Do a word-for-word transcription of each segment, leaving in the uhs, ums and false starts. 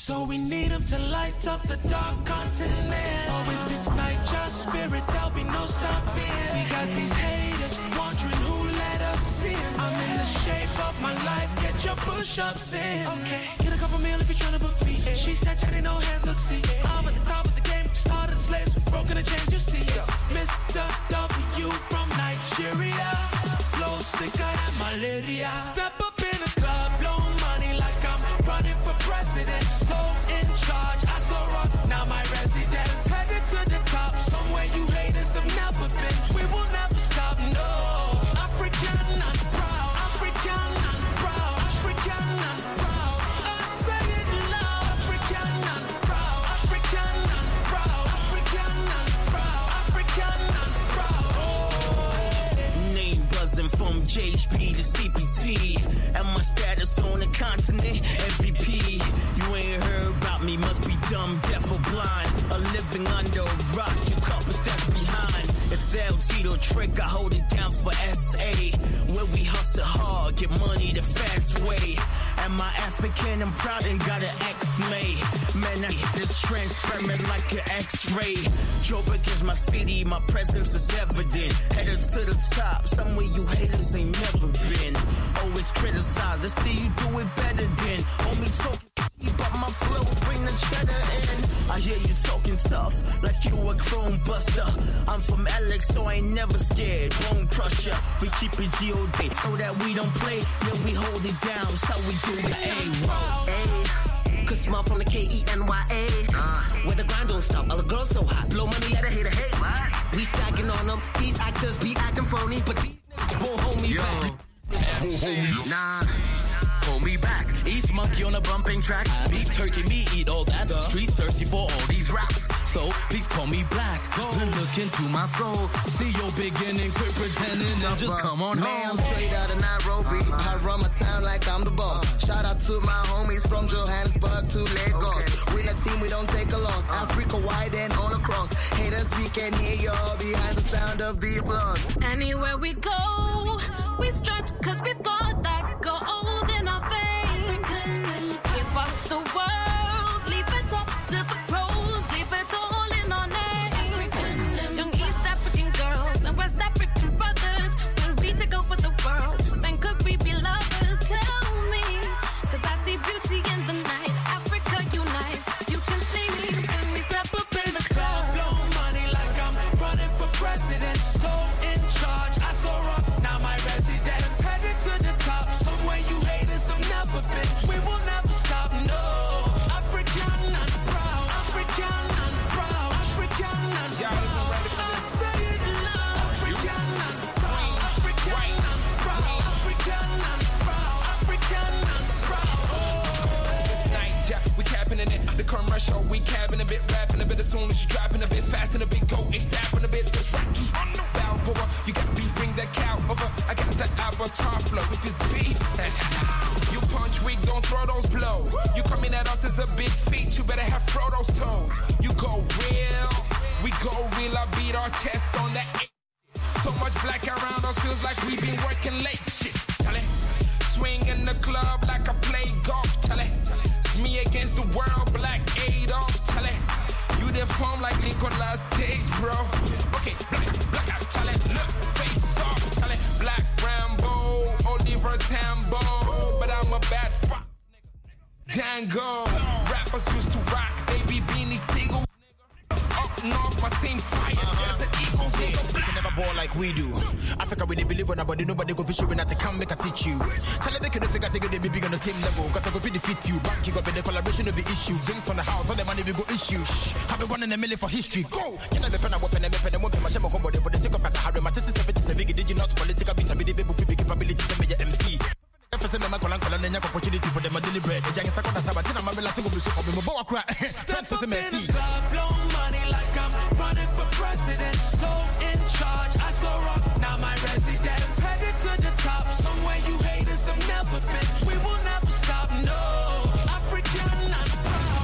So we need them to light up the dark continent. Oh, with this night, your spirit, there'll be no stopping. We got these haters wondering who let us in. I'm in the shape of my life, get your push-ups in. Okay, get a couple meal if you're trying to book me. She said that ain't no hands, look, see. I'm at the top of the game, started slaves, broken the chains, you see. It's Mister W from Nigeria. Flow sicker than malaria. Step up in the club, blow money like I'm running for president. So in charge, I saw rock, now my residence. Headed to the top, somewhere you haters have never been. We will never stop, no. African and proud, African and proud, African and proud. I say it loud, African and proud, African and proud, African and proud, African and proud. Oh. Name buzzing from J H P to C P T, and my status on the continent, M V P. You ain't heard about me, must be dumb, deaf or blind. A living under a rock, you couple steps behind. It's El Tito trick, I hold it down for S A. Where we hustle hard, get money the fast way. Am I African? I'm proud and got an X-May. Man, I this transparent like an X-ray. Joburg is my city, my presence is evident. Headed to the top, somewhere you haters ain't never been. Always criticize, I see you do it better than. Homie talking, but my flow bring the cheddar in. I hear you talking tough, like you a chrome buster. I'm from Alex, so I ain't never scared. Bone crusher, we keep it G O D so that we don't play, yeah we hold it down. So we do the A. Cause small from the K E N Y A. Uh, where the grind don't stop, all the girls so hot. Blow money, let a hater hate. What? We stacking on them. These actors be acting phony, but these niggas won't hold me Yo. back. Won't hold me nah. Hold me back. East monkey on a bumping track. Beef turkey, me eat all that. The streets thirsty for all these raps. So please call me black. Then look into my soul. See your beginning, quit pretending, and just come on home. Man, I'm straight out of Nairobi. Uh-huh. I run my town like I'm the boss. Shout out to my homies from Johannesburg to Lagos. Okay. We're a team, we don't take a loss. Uh-huh. Africa wide and all across. Haters, we can hear you all behind the sound of the applause. Anywhere we go, we stretch cause we've got that gold in our veins. Give us the world, leave it up to the pros, leave it all in our name. Young East African girls and West African brothers, when we take over the world, then could we be lovers? Tell me, cause I see beauty in the night. Africa unites, you can see me when we step up in the club. Blow money like I'm running for president. So in charge, I saw rock, now my residence. Headed to the top, somewhere you haters have never been. We will never stop, no. African and proud, African and proud, African and proud. I say it loud, African and proud, African and proud, African and proud, African and proud. Oh. This night, Jack, we capping in it. The commercial, we capping a bit, rapping a bit. As soon as you dropping a bit fast and a bit go, ASAP a bit. It's Rocky on the Balboa. You got beef, bring that cow over. I got that avatar flow with this beef. You punch weak, don't throw those blows. You coming at us as a big feat, you better have Frodo's toes. You go real, we go real. I beat our chests on that eight. So much black around us feels like we've been working late. Shit, Charlie. Swing in the club like I play golf, Charlie. It's me against the world, Black Adolf, Charlie. You deform like Nicolas Cage, bro. Okay, black, black out, Charlie. Look, face off, Charlie. Black Rambo, Oliver Tambo, but I'm a bad fuck. Django, rappers used to rock, baby beanie single. Up north, my team fire. There's an equal nigga. They can never ball like we do. Africa, we they believe on nobody, nobody go fish you when I can make a teach you. Charlie, they couldn't figure say they may be on the same level. Cause I go fit defeat you. Bank you got the collaboration of the issue. Drinks from the house, all the money we go issue. Shh, have been one in a million for history. Go! You know, the pen a weapon and weapon and weapon. My shame on combo for the sake of Sahara. My sister seventy-seven, did you not political beats? I be the baby with big capabilities and major M C. Opportunity for them a deliberate. The young Sakota Sabatina, my relaxing will be so for me. Step up in the club, blow money like I'm running for president. So in charge, I saw rock, now my residence. Headed to the top, somewhere you haters have never been. We will never stop, no. African and proud.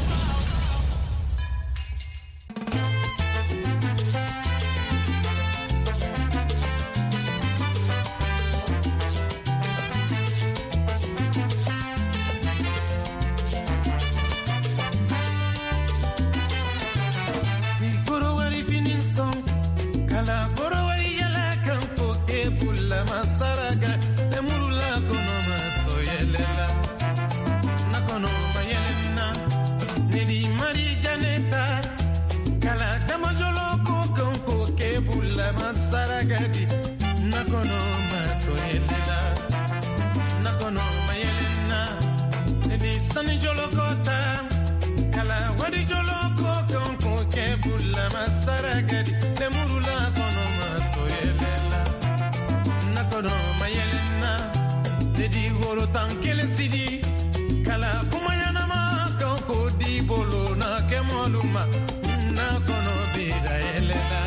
saragadi nakono masoyelela nakono mayelena edi sani jolokota kala wadi joloko konko kebula masaragadi lemurula kono masoyelela nakono mayelena edi goro tankele sidi kala kumayana ma konko di bolo na kemoluma nakono bida yelela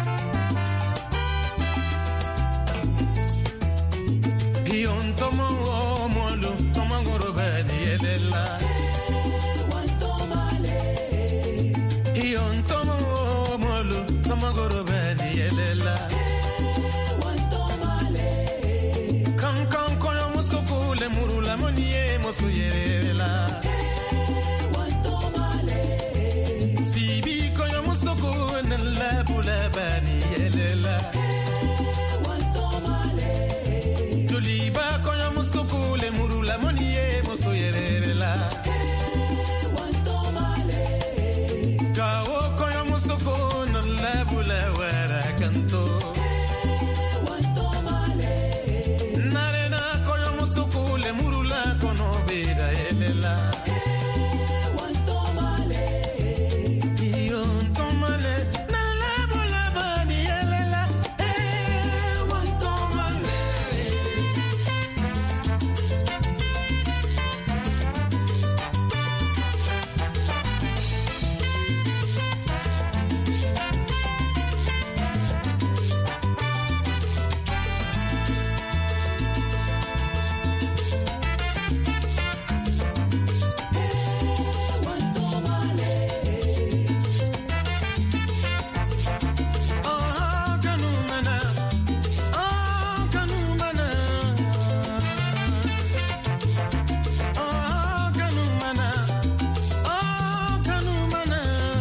Ion tomo molo tomo goro badi yelela Ion tomo molo tomo goro badi yelela Kan kan koyo musuku le murula moniye musu yelela Sibi koyo musuku nalla bula bani yelela Tuliba koyo musuku le murula moniye musu yelela Kawo koyo musuku nalla bula wara kanto Narena koyo musuku le murula kono beda yelela Ion tomale nalla bula bani yelela Eh wan tomale Oh kanumana Oh kanumana Oh kanumana Oh kanumana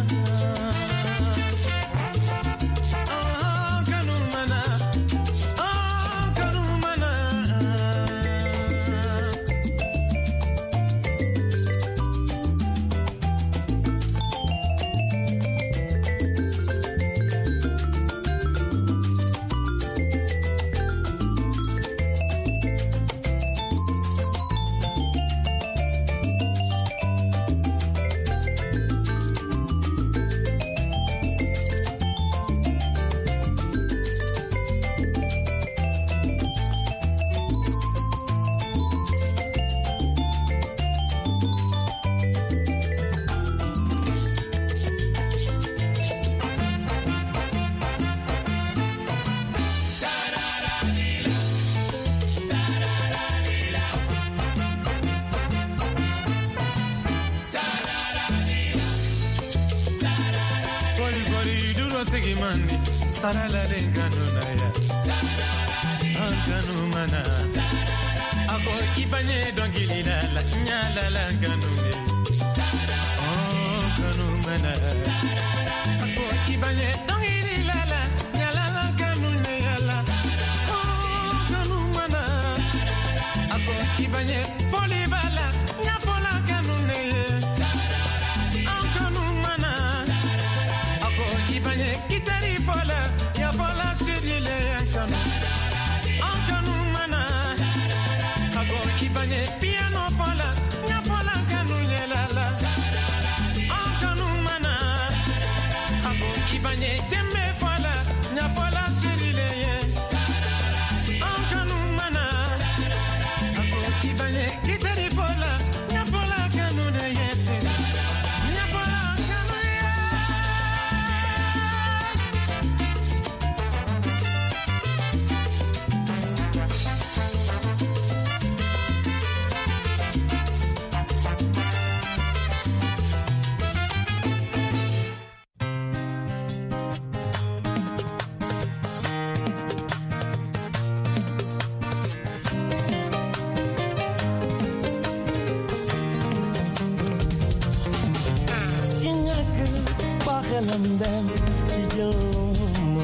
Oh kanumana Oh kanumana Gori gori duro segi mandi sarala lengano na ya Ankanu mana Ako ibanye dongili la la nyala la nganu me Oh kanu mana Ako ibanye dongili la la nyala la nganu me yala Oh kanu mana Ako ibanye foli bala nya fola kanu ne Ankanu mana Ako ibanye kitari fola ya fola sidile yankanu Ankanu mana Ako ibanye piano fola nya fola kanu yelala Ankanu mana Ako ibanye tembe fola nya fola sidile ye Ankanu mana Ako ibanye kitari fola nya fola kanu ne yese Nya fola kanu ye Bagelam dem kijom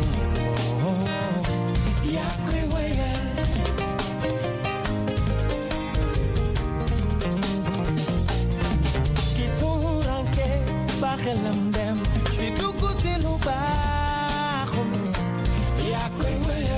ya kwewe Kiturangke bagelam dem si dugu tilu ba ya kwewe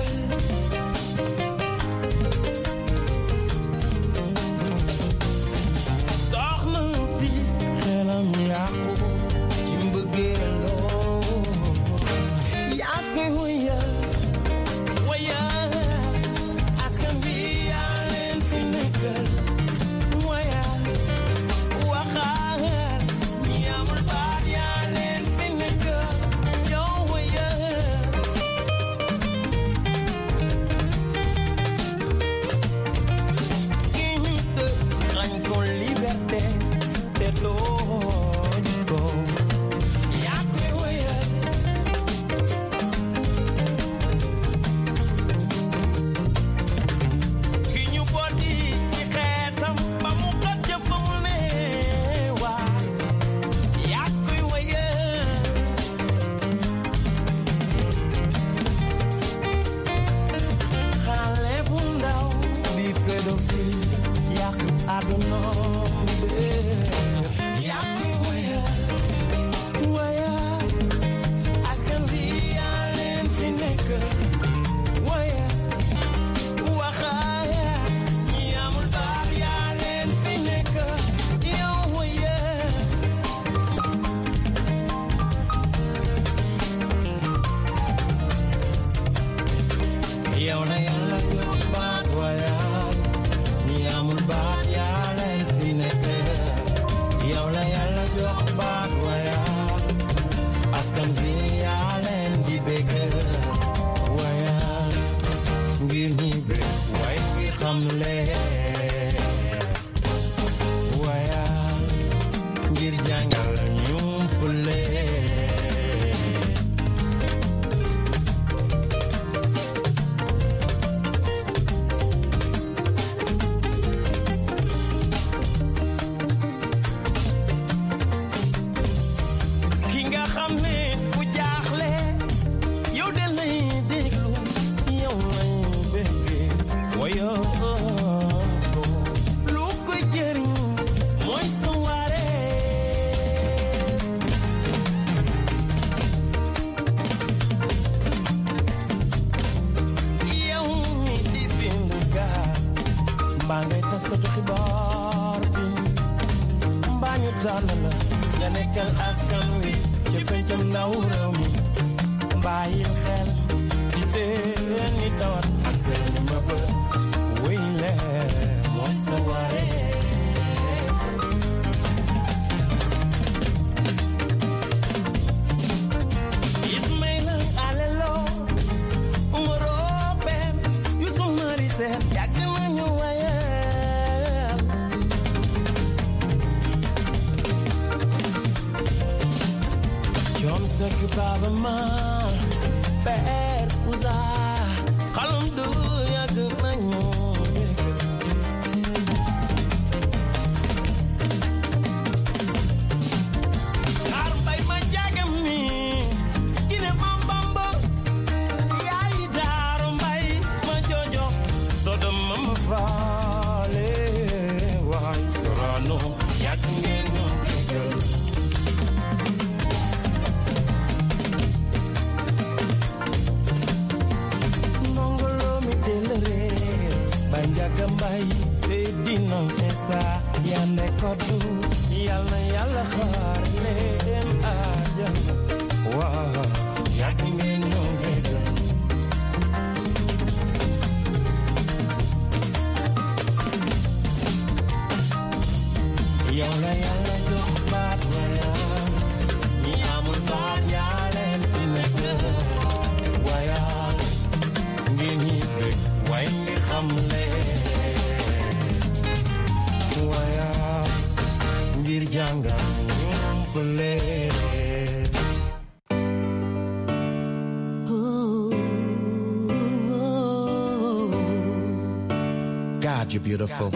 God, you're beautiful.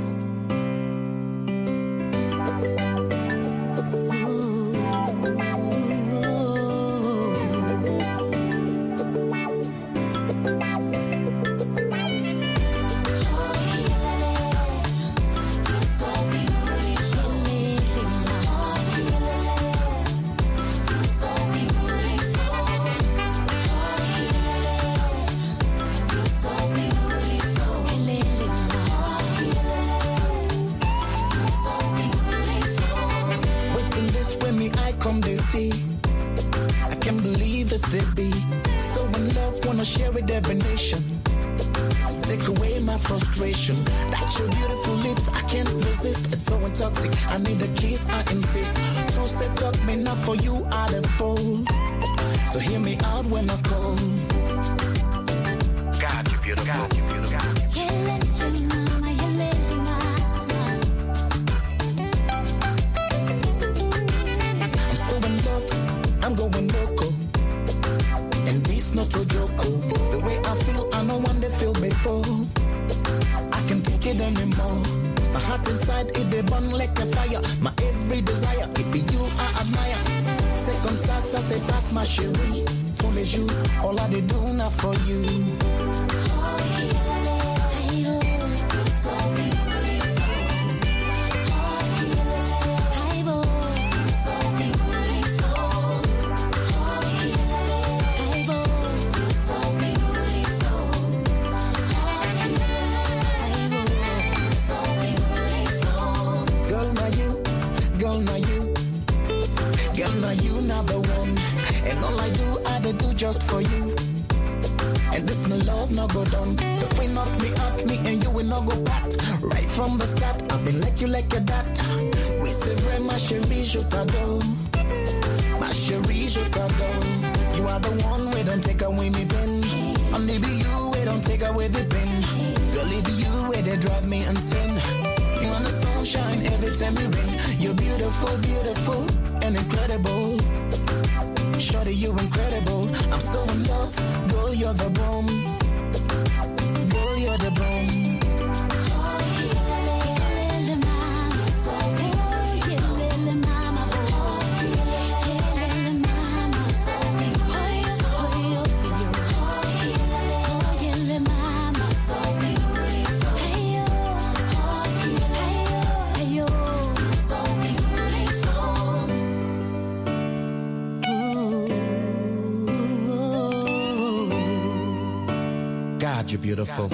I can't believe this to be so in love, wanna share with every nation. Take away my frustration. That's your beautiful lips, I can't resist. It's so intoxicating. I need a kiss, I insist. True set up me not for you, I the fool. So hear me out when I call. God, you're beautiful. God, you're beautiful. God. I'm going loco. And this not a joke. The way I feel, I know one they feel before. I can't take it anymore. My heart inside, it they burn like a fire. My every desire, it be you I admire. C'est comme ça, ça se passe ma chérie. Tous les jours, all I do now for you. You not the one, and all I do, I do just for you. And this my love not go down. The queen of me at me, and you will not go back. Right from the start, I've been like you like your dad. We say very ma chérie, je t'adore. Ma chérie, je t'adore. You are the one, we don't take away me pen. Only be you, we don't take away the pen. Girl, it be you, where they drive me insane. You want the sunshine every time you rain. You're beautiful, beautiful, and incredible. Shorty, you're incredible. I'm so in love. Girl, you're the bomb. Girl, you're the bomb. God, you're beautiful.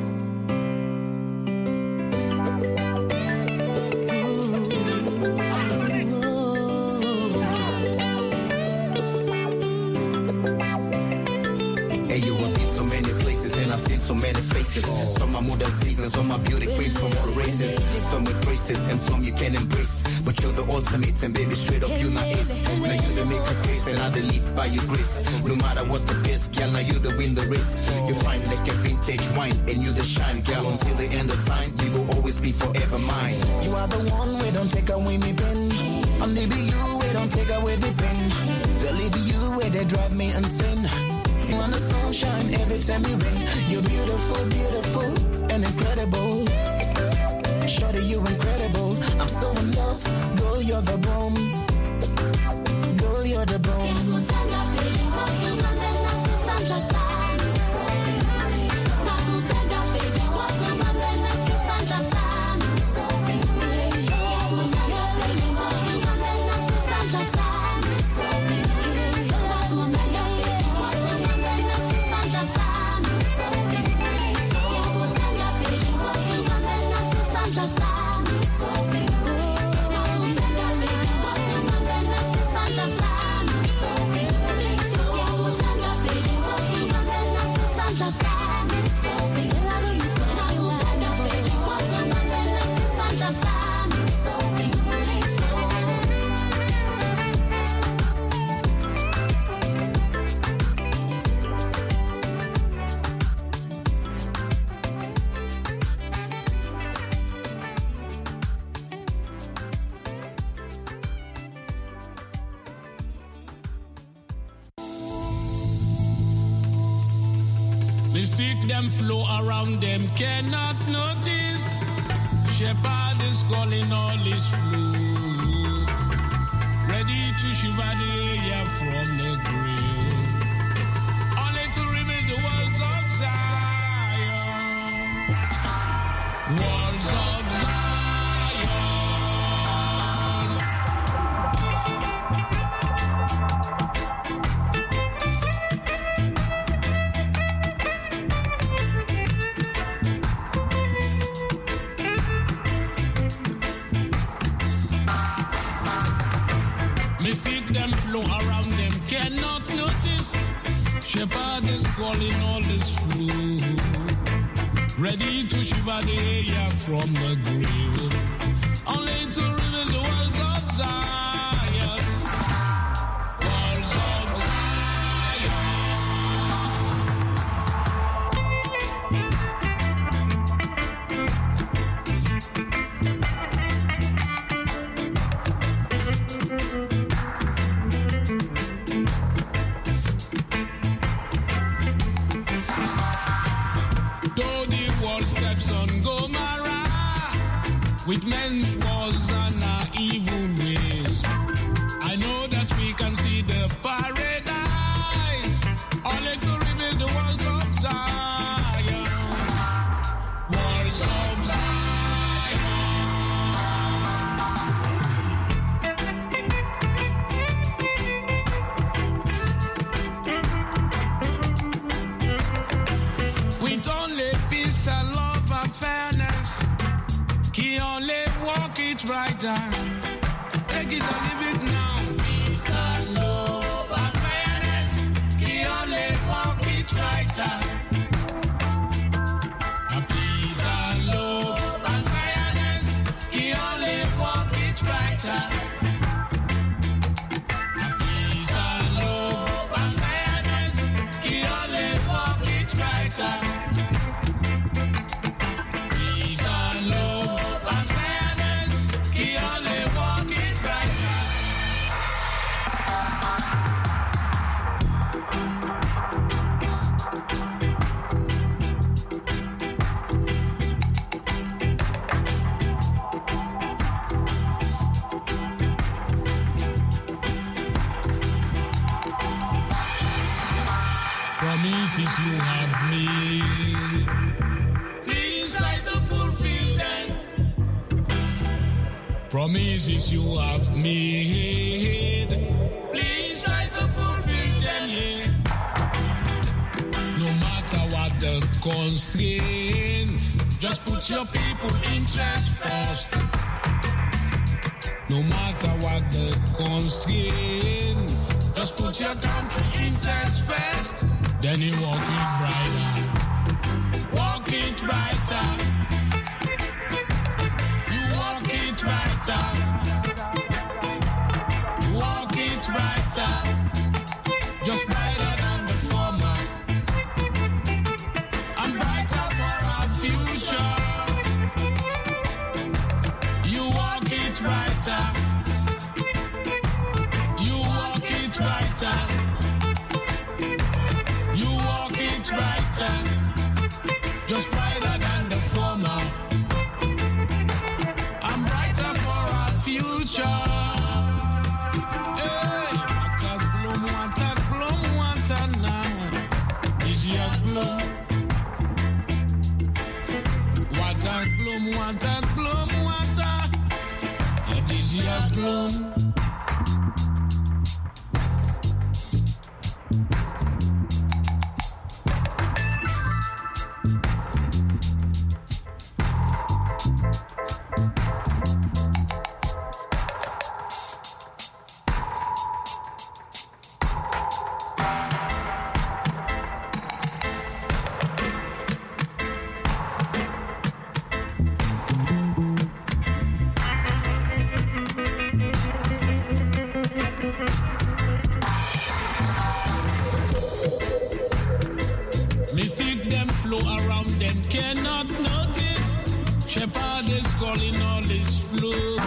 So many faces, some are modern seasons, some are beauty queens from all races, some with braces and some you can embrace. But you're the ultimate and baby, straight up you not ace. Now you the make a grace and I the live by your grace. No matter what the best, girl, now you the win the race. You fine like a vintage wine and you the shine, girl. Until the end of time, you will always be forever mine. You are the one, we don't take away me pen. Only be you, we don't take away the pen. Girl, it be you, where they drive me insane. You want the sunshine every time you rain. You're beautiful, beautiful, and incredible. Shorty, you're incredible. I'm so in love. Girl, you're the bomb. Girl, you're the bomb. Mystic them flow around them cannot notice. Shepherd is calling all his flow, ready to shiver the air from the grave, only to reveal the walls of Zion. Walls of Zion. Them flow around them cannot notice. Shepherd is calling all his flow, ready to shiver the air from the grave, only to reveal the walls of Zion. Walls of Zion. with men's wars and our evil ways. I know that we can see the paradise, only to rebuild the walls of Zion. Walls of Zion. With only peace and love and fairness, he only walk it right down. Take it and leave it now. Peace and love and fairness, he only walk it right down. A peace and love and fairness, he only walk it right down. A peace and love and fairness, he only walk it right down. Peace and love and fairness, he only walk it right down. Promises you have made, please try to fulfill them. Promises you have made, please try to fulfill them, yeah. No matter what the constraint, just put your people interest first. No matter what the constraint, just put your country interest first. Then you walk it brighter, walk it brighter. You walk it brighter, walk it brighter, just brighter than the former, and brighter for our future. You walk it brighter, you walk it brighter. You walk it brighter, just brighter than the former, and brighter for our future. Hey, what a gloom, what a gloom, what a now. Is your gloom? What a gloom, what a gloom, what a. It is your gloom. Mystic them flow around them cannot notice. Shepherd is calling all his flow.